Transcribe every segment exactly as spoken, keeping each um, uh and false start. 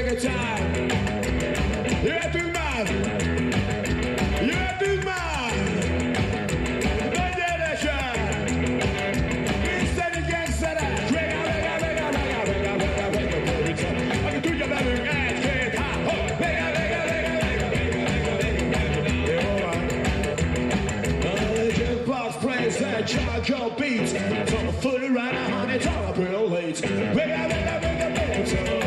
reggae time. Jöttünk már! Jöttünk már! Nagy gyeresen! Iszteni gangsterek! Vega, vega, vega, vega, vega, vega, vega, vega, aki tudja velünk egy, két, há, hopp! Vega, vega, vega, vega, vega, vega, vega, jó van! The jukebox plays that charcoal beats. It's on the foot right now, and it's all up real late. Vega, vega, vega, vega, vega,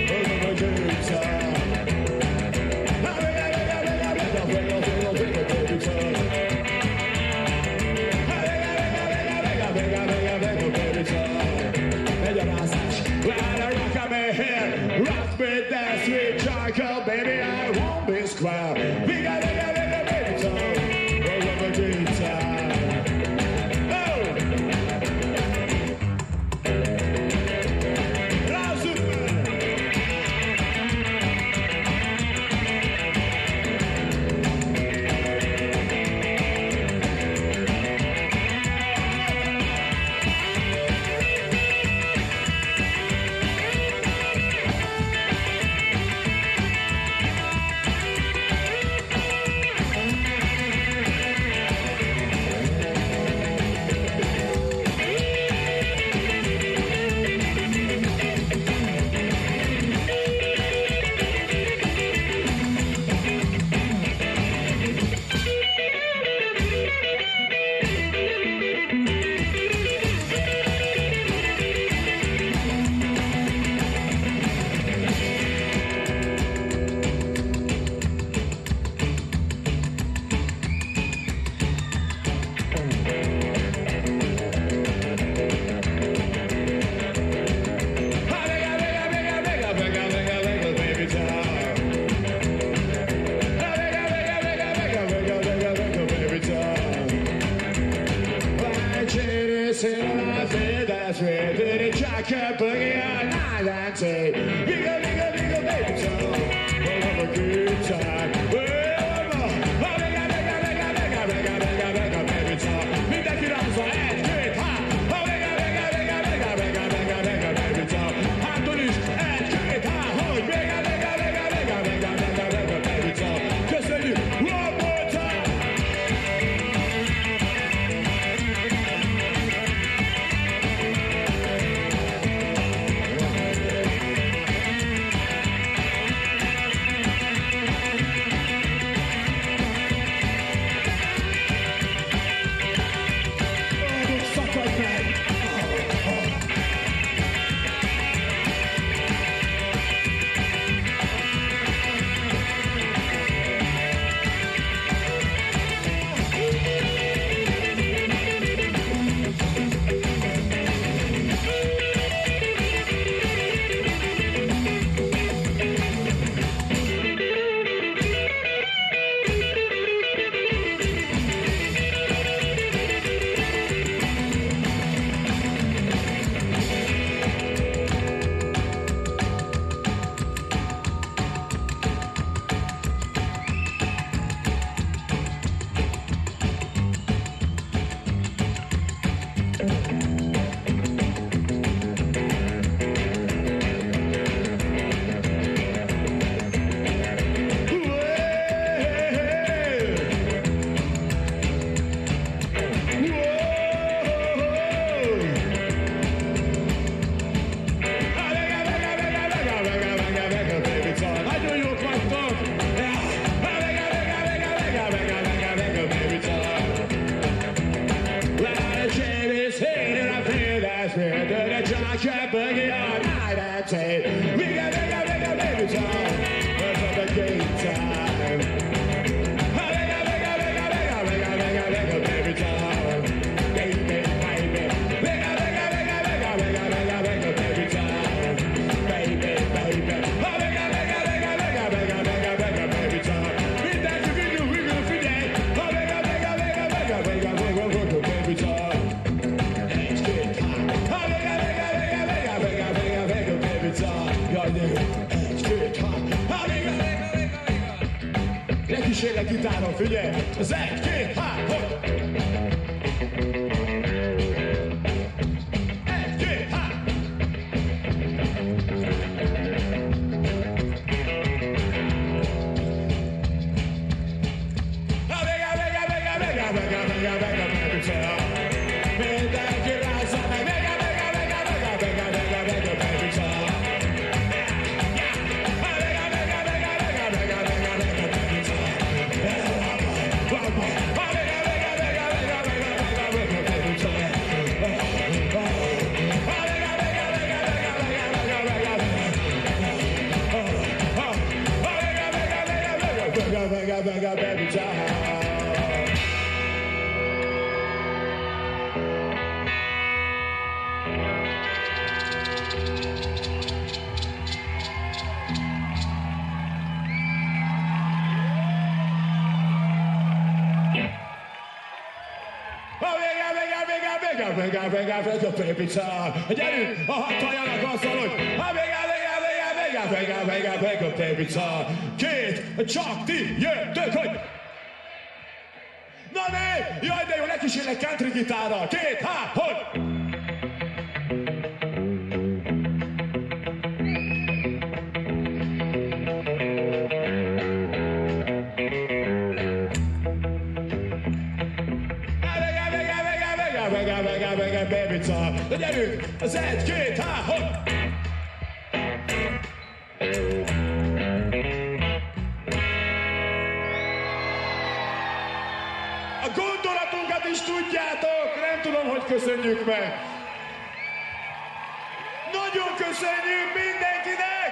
rock me that sweet charcoal, baby, I won't be square. We got a bigger, bigger, baby, time. We're over the time. Kísérlek gitáron, figyelj! Az egy, két, há, hopp! Egy, két, há! vega, baby child. Vega, vega, vega, baby child. Gyerünk a hattaljanak azzal, hogy ha vega, vega, vega, vega, vega, vega, vega, baby child. Két, csak ti jöttök, hogy... Na né, jaj, de jó, lekísérlek country gitárral. Két, há, hogy... Vega, vega, vega, baby child. De gyerünk, az egy, két, há, hogy... A gondolatunkat is tudjátok, nem tudom, hogy köszönjük meg. Nagyon köszönjük mindenkinek!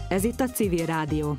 Ez itt a Civil Rádió.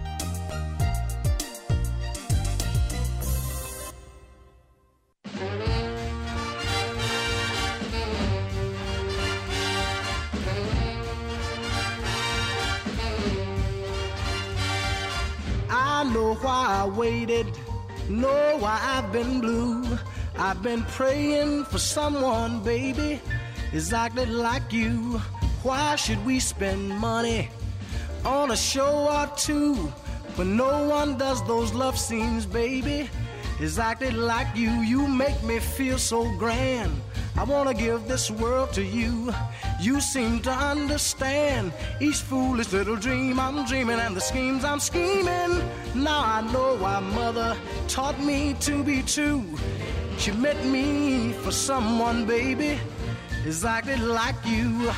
I know why I waited, know why I've been blue. I've been praying for someone, baby, exactly like you. Why should we spend money on a show or two when no one does those love scenes, baby, exactly like you? You make me feel so grand. I wanna give this world to you. You seem to understand each foolish little dream I'm dreaming and the schemes I'm scheming. Now I know why mother taught me to be true. She meant me for someone, baby, exactly like you.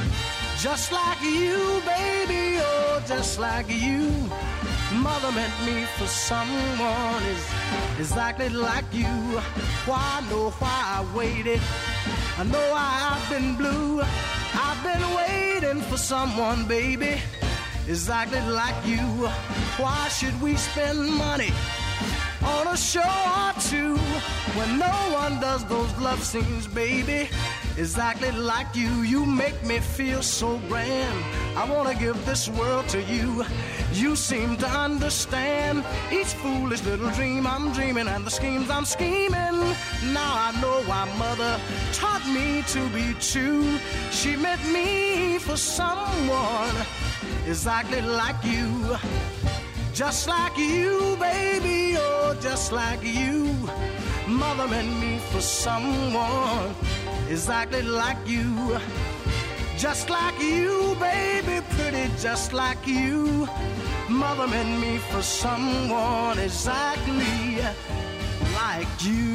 Just like you, baby, oh, just like you. Mother meant me for someone is exactly like you. Why I know why I waited. I know why I've been blue. I've been waiting for someone, baby, exactly like you. Why should we spend money on a show or two when no one does those love scenes, baby, exactly like you? You make me feel so grand. I wanna give this world to you. You seem to understand each foolish little dream I'm dreaming and the schemes I'm scheming. Now I know why mother taught me to be true. She meant me for someone exactly like you. Just like you, baby, oh, just like you. Mother meant me for someone exactly like you. Just like you, baby, pretty just like you. Mother meant me for someone exactly like you.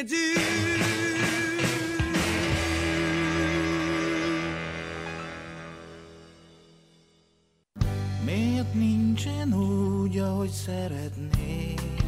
do. Miért nincsen úgy, ahogy szeretnék?